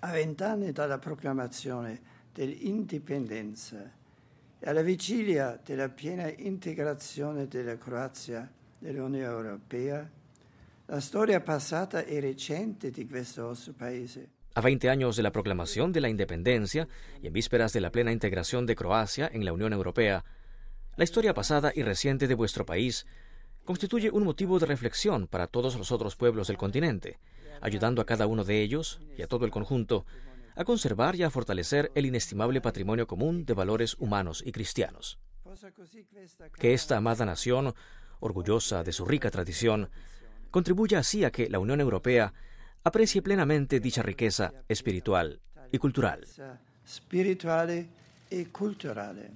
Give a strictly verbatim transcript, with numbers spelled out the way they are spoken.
A vent'anni dalla proclamazione dell'indipendenza e alla vigilia della piena integrazione della Croazia nell'Unione Europea, la storia passata e recente di questo nostro paese. A veinte años de la proclamación de la independencia y en vísperas de la plena integración de Croacia en la Unión Europea, la historia pasada y reciente de vuestro país constituye un motivo de reflexión para todos los otros pueblos del continente, ayudando a cada uno de ellos y a todo el conjunto a conservar y a fortalecer el inestimable patrimonio común de valores humanos y cristianos. Que esta amada nación, orgullosa de su rica tradición, contribuya así a que la Unión Europea aprecie plenamente dicha riqueza espiritual y cultural. Spirituale e culturale.